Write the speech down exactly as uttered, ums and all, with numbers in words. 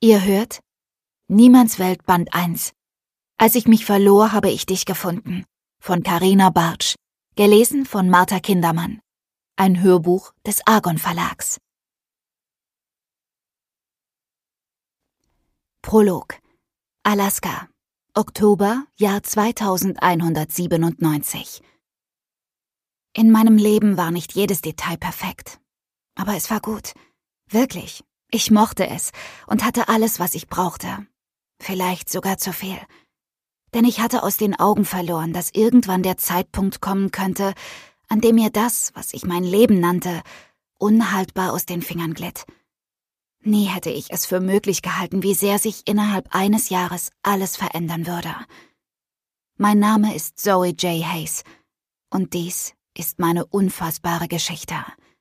Ihr hört Niemandswelt Band eins. Als ich mich verlor, habe ich dich gefunden. Von Carina Bartsch. Gelesen von Martha Kindermann. Ein Hörbuch des Argon Verlags. Prolog. Alaska. Oktober, Jahr zweitausendeinhundertsiebenundneunzig. In meinem Leben war nicht jedes Detail perfekt. Aber es war gut. Wirklich. Ich mochte es und hatte alles, was ich brauchte. Vielleicht sogar zu viel. Denn ich hatte aus den Augen verloren, dass irgendwann der Zeitpunkt kommen könnte, an dem mir das, was ich mein Leben nannte, unhaltbar aus den Fingern glitt. Nie hätte ich es für möglich gehalten, wie sehr sich innerhalb eines Jahres alles verändern würde. Mein Name ist Zoe J. Hayes und dies ist meine unfassbare Geschichte.